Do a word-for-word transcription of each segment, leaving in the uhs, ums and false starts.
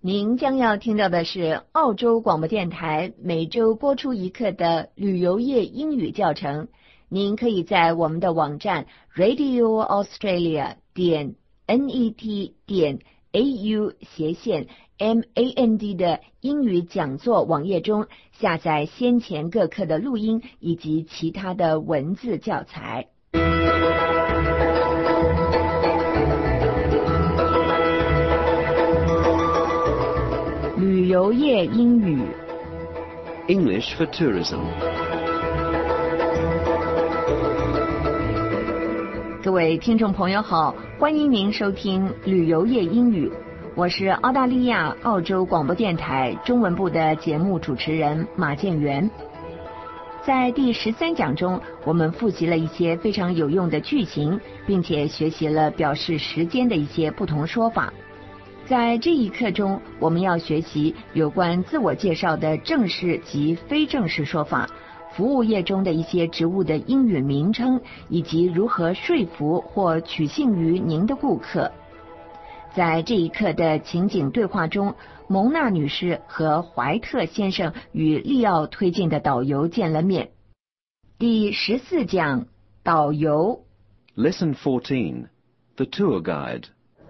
您将要听到的是澳洲广播电台每周播出一课的旅游业英语教程。您可以在我们的网站 radio australia 点 net 点 au 斜线 mand 的英语讲座网页中下载先前各课的录音以及其他的文字教材。旅游业英语 English for tourism. 各位听众朋友好，欢迎您收听旅游业英语，我是澳大利亚澳洲广播电台中文部的节目主持人马建元。在第十三讲中，我们复习了一些非常有用的句型，并且学习了表示时间的一些不同说法。在这一课中，我们要学习有关自我介绍的正式及非正式说法，服务业中的一些职务的英语名称，以及如何说服或取信于您的顾客。在这一课的情景对话中，蒙娜女士和怀特先生与利奥推荐的导游见了面。第十四讲，导游。 Lesson fourteen. The tour guide.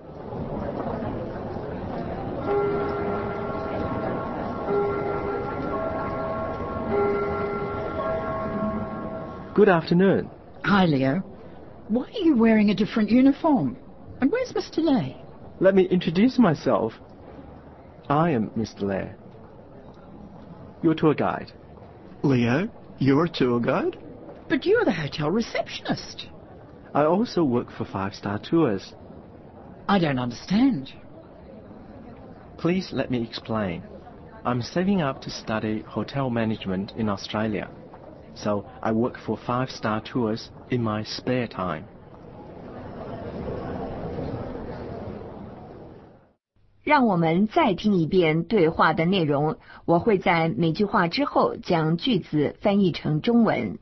Good afternoon. Hi, Leo. Why are you wearing a different uniform? And where's Mister Lay? Let me introduce myself. I am Mister Lay, your tour guide. Leo, you're a tour guide? But you're the hotel receptionist. I also work for Five Star Tours. I don't understand. Please let me explain. I'm saving up to study hotel management in Australia, so I work for Five Star Tours in my spare time. 让我们再听一遍对话的内容，我会在每句话之后将句子翻译成中文。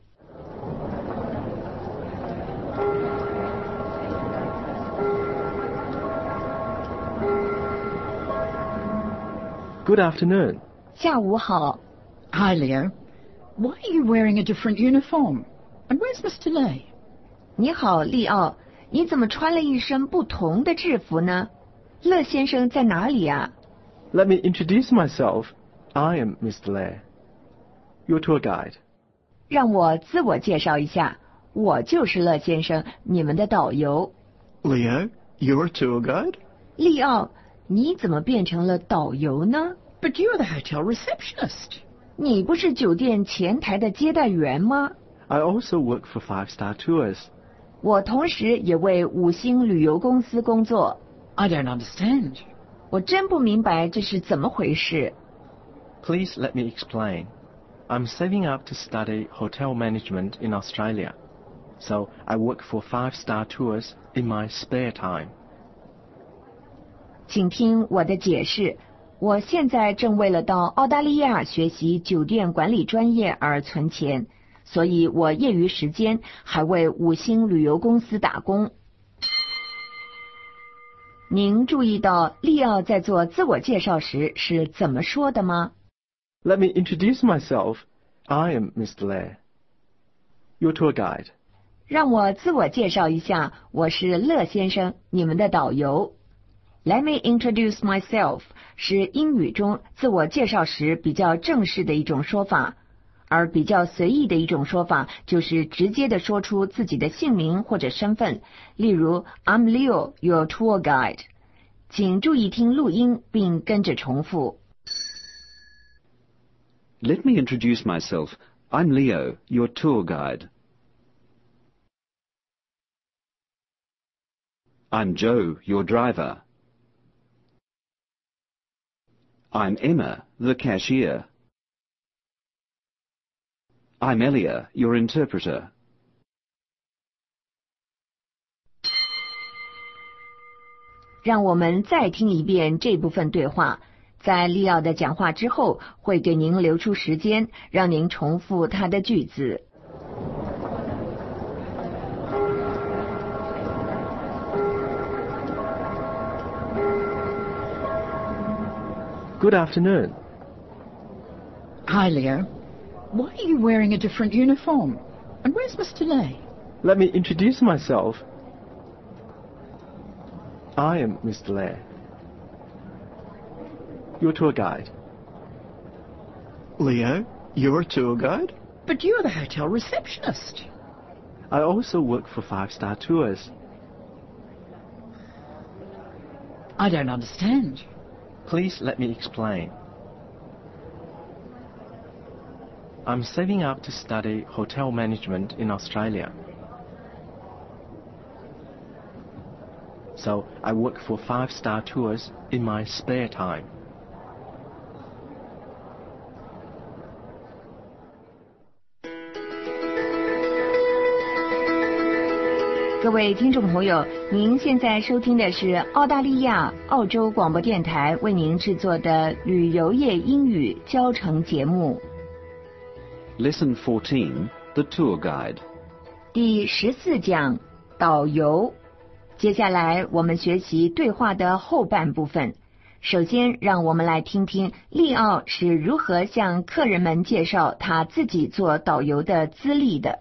Good afternoon. 下午好。 Hi, Leo. Why are you wearing a different uniform? And where's Mister Lay? 你好，利奥，你怎么穿了一身不同的制服呢？乐先生在哪里啊？ Let me introduce myself. I am Mister Lay, your tour guide. 让我自我介绍一下，我就是乐先生，你们的导游。 Leo, you're a tour guide? 利奥，你怎么变成了导游呢？ But you're the hotel receptionist. 你不是酒店前台的接待员吗？ I also work for Five Star Tours. 我同时也为五星旅游公司工作。 I don't understand. 我真不明白这是怎么回事。 Please let me explain. I'm saving up to study hotel management in Australia, so I work for Five Star Tours in my spare time. 请听我的解释。我现在正为了到澳大利亚学习酒店管理专业而存钱，所以我业余时间还为五星旅游公司打工。您注意到利奥在做自我介绍时是怎么说的吗？ Let me introduce myself. I am Mister Lay, your tour guide. 让我自我介绍一下，我是乐先生，你们的导游。Let me introduce myself 是英语中自我介绍时比较正式的一种说法，而比较随意的一种说法就是直接的说出自己的姓名或者身份，例如 I'm Leo, your tour guide. 请注意听录音并跟着重复。 Let me introduce myself. I'm Leo, your tour guide. I'm Joe, your driver. I'm Emma, the cashier. I'm Elia, your interpreter. 让我们再听一遍这部分对话，在利奥的讲话之后，会给您留出时间，让您重复他的句子。 Good afternoon. Hi, Leo. Why are you wearing a different uniform? And where's Mister Lay? Let me introduce myself. I am Mister Lay, your tour guide. Leo, you're a tour guide? But you're the hotel receptionist. I also work for Five Star Tours. I don't understand. Please let me explain. I'm saving up to study hotel management in Australia. So I work for Five Star Tours in my spare time. 各位听众朋友，您现在收听的是澳大利亚澳洲广播电台为您制作的旅游业英语教程节目。 Lesson fourteen, The Tour Guide. 第十四讲导游。接下来我们学习对话的后半部分。首先，让我们来听听利奥是如何向客人们介绍他自己做导游的资历的。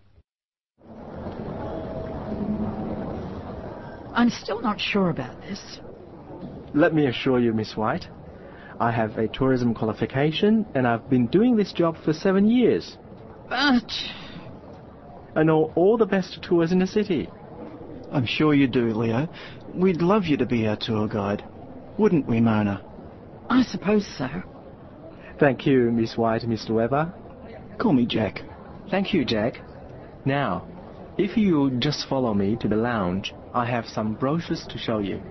I'm still not sure about this. Let me assure you, Miss White, I have a tourism qualification and I've been doing this job for seven years. But I know all the best tours in the city. I'm sure you do, Leo. We'd love you to be our tour guide. Wouldn't we, Mona? I suppose so. Thank you, Miss White and Mister Weber. Call me Jack. Thank you, Jack. Now, if you just follow me to the lounge, I have some brochures to show you.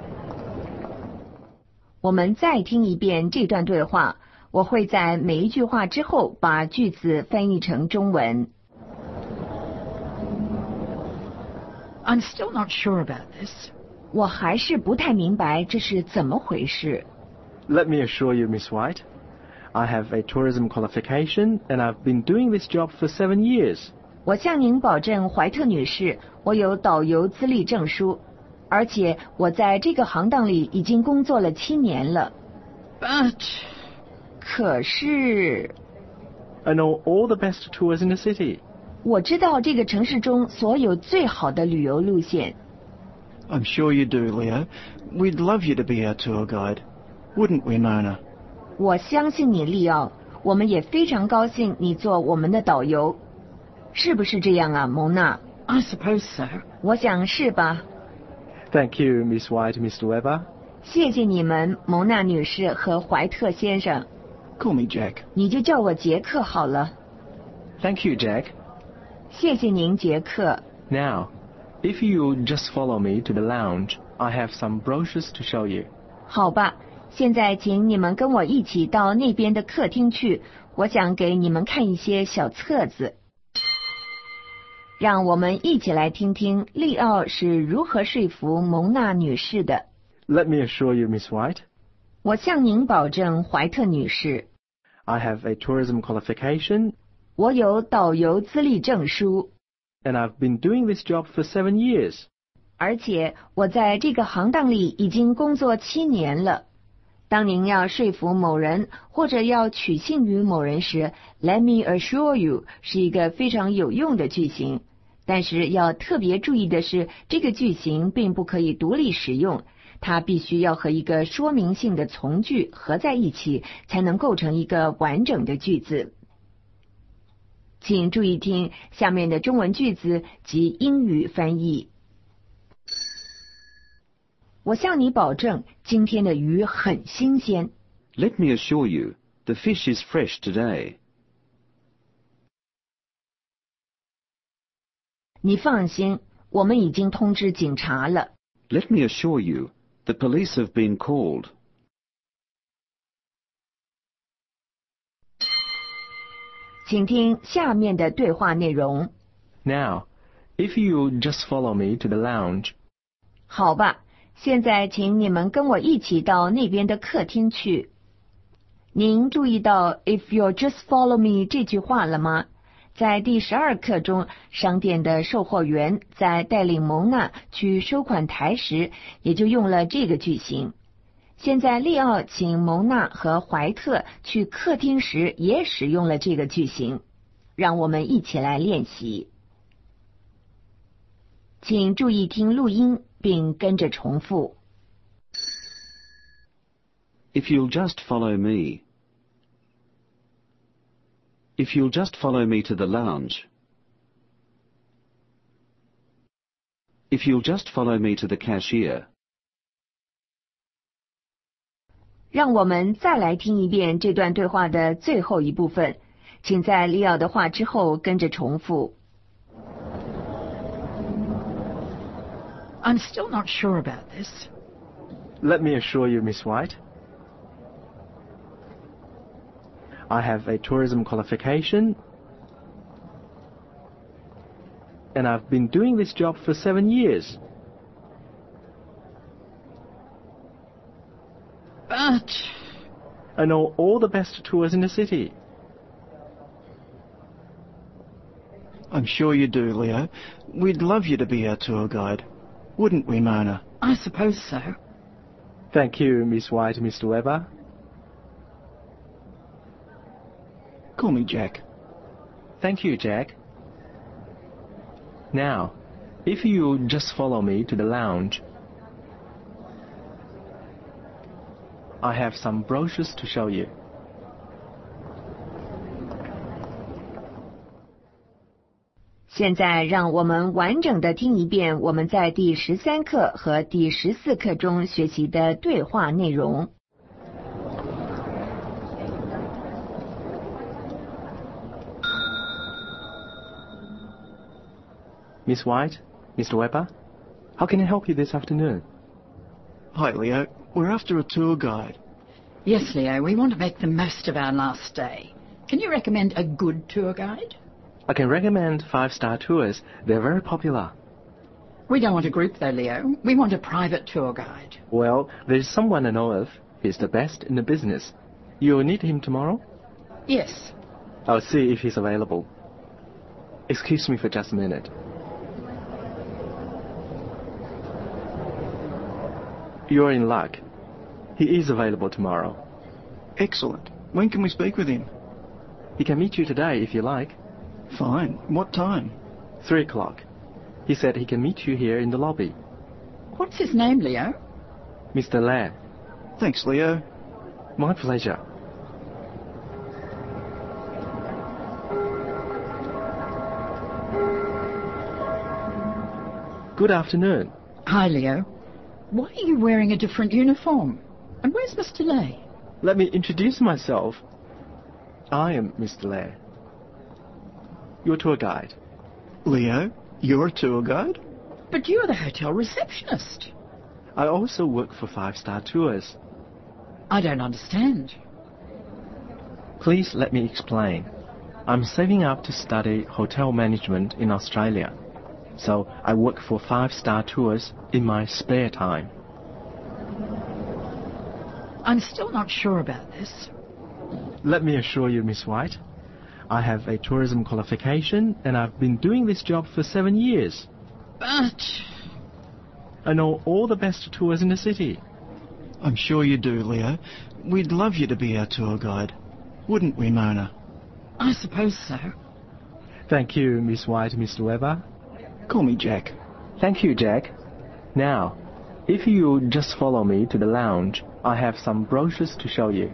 我们再听一遍这段对话，我会在每一句话之后把句子翻译成中文。 I'm still not sure about this. 我还是不太明白这是怎么回事。 Let me assure you, Miss White, I have a tourism qualification and I've been doing this job for seven years. 我向您保证，怀特女士，我有导游资历证书，而且我在这个行当里已经工作了七年了。 But 可是， I know all the best tours in the city. 我知道这个城市中所有最好的旅游路线。 I'm sure you do, Leo. We'd love you to be our tour guide. Wouldn't we, Mona? 我相信你，利奥，我们也非常高兴你做我们的导游。是不是这样啊，蒙娜？ I suppose so. 我想是吧。 Thank you, Miss White and Mister Weber. 谢谢你们，蒙娜女士和怀特先生。 Call me Jack. 你就叫我杰克好了。 Thank you, Jack. 谢谢您，杰克。 Now, if you just follow me to the lounge, I have some brochures to show you. 好吧，现在请你们跟我一起到那边的客厅去，我想给你们看一些小册子。让我们一起来听听利奥是如何说服蒙娜女士的。 Let me assure you, Miss White, 我向您保证，怀特女士， I have a tourism qualification 我有导游资历证书， and I've been doing this job for seven years. 而且我在这个行当里已经工作七年了。当您要说服某人或者要取信于某人时 ，Let me assure you 是一个非常有用的句型。但是要特别注意的是，这个句型并不可以独立使用，它必须要和一个说明性的从句合在一起，才能构成一个完整的句子。请注意听下面的中文句子及英语翻译。我向你保证，今天的鱼很新鲜。 Let me assure you, the fish is fresh today. 你放心，我们已经通知警察了。 Let me assure you, the police have been called. 请听下面的对话内容。 Now, if you just follow me to the lounge, 好吧，现在请你们跟我一起到那边的客厅去。您注意到 "If you'll just follow me" 这句话了吗？在第十二课中，商店的售货员在带领蒙娜去收款台时，也就用了这个句型。 现在利奥请蒙娜和怀特去客厅时也使用了这个句型，让我们一起来练习。请注意听录音，并跟着重复。 If you'll just follow me. If you'll just follow me to the lounge. If you'll just follow me to the cashier. 让我们再来听一遍这段对话的最后一部分，请在利奥的话之后跟着重复。 I'm still not sure about this. Let me assure you, Miss White, I have a tourism qualification, and I've been doing this job for seven years. But I know all the best tours in the city. I'm sure you do, Leo. We'd love you to be our tour guide. Wouldn't we, Mona? I suppose so. Thank you, Miss White, Mister Weber. Call me Jack. Thank you, Jack. Now, if you just follow me to the lounge, I have some brochures to show you. 现在让我们完整的听一遍我们在第十三课和第十四课中学习的对话内容。 Miss White, Mister Weber, how can I help you this afternoon? Hi, Leo. We're after a tour guide. Yes, Leo, we want to make the most of our last day. Can you recommend a good tour guide? I can recommend five-star tours. They're very popular. We don't want a group though, Leo. We want a private tour guide. Well, there's someone I know of. He's the best in the business. You'll need him tomorrow? Yes. I'll see if he's available. Excuse me for just a minute. You're in luck. He is available tomorrow. Excellent. When can we speak with him? He can meet you today if you like. Fine. What time? Three o'clock. He said he can meet you here in the lobby. What's his name, Leo? Mister Lair. Thanks, Leo. My pleasure. Good afternoon. Hi, Leo. Why are you wearing a different uniform? And where's Mister Lay? Let me introduce myself. I am Mister Lair, your tour guide. Leo, you're a tour guide? But you're the hotel receptionist. I also work for five-star tours. I don't understand. Please let me explain. I'm saving up to study hotel management in Australia, so I work for five-star tours in my spare time. I'm still not sure about this. Let me assure you, Miss White, I have a tourism qualification, and I've been doing this job for seven years. But I know all the best tours in the city. I'm sure you do, Leo. We'd love you to be our tour guide. Wouldn't we, Mona? I suppose so. Thank you, Miss White, Mister Weber. Call me Jack. Thank you, Jack. Now, if you just follow me to the lounge, I have some brochures to show you.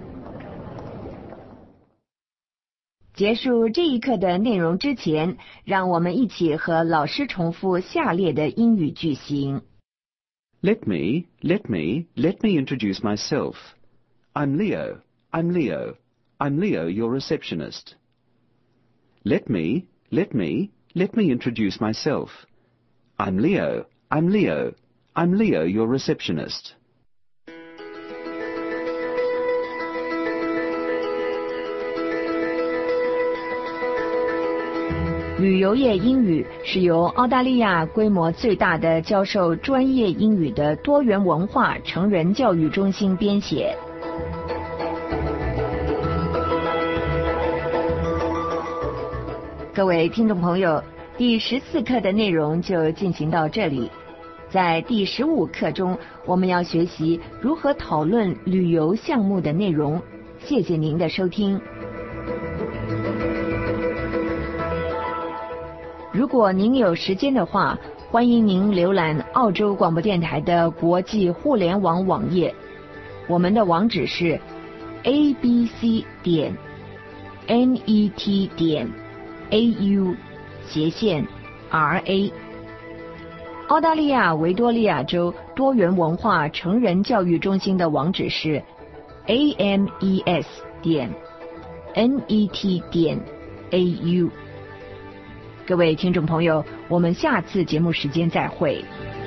结束这一课的内容之前，让我们一起和老师重复下列的英语句型。 Let me, let me, let me introduce myself. I'm Leo. I'm Leo. I'm Leo, your receptionist. Let me, let me, let me introduce myself. I'm Leo. I'm Leo. I'm Leo, your receptionist. 旅游业英语是由澳大利亚规模最大的教授专业英语的多元文化成人教育中心编写。各位听众朋友，第十四课的内容就进行到这里。 在第十五课中，我们要学习如何讨论旅游项目的内容。谢谢您的收听。如果您有时间的话，欢迎您浏览澳洲广播电台的国际互联网网页，我们的网址是 a b c 点 n e t 点 a u 斜线 r a。澳大利亚维多利亚州多元文化成人教育中心的网址是 a m e s 点 n e t 点 a u。各位听众朋友，我们下次节目时间再会。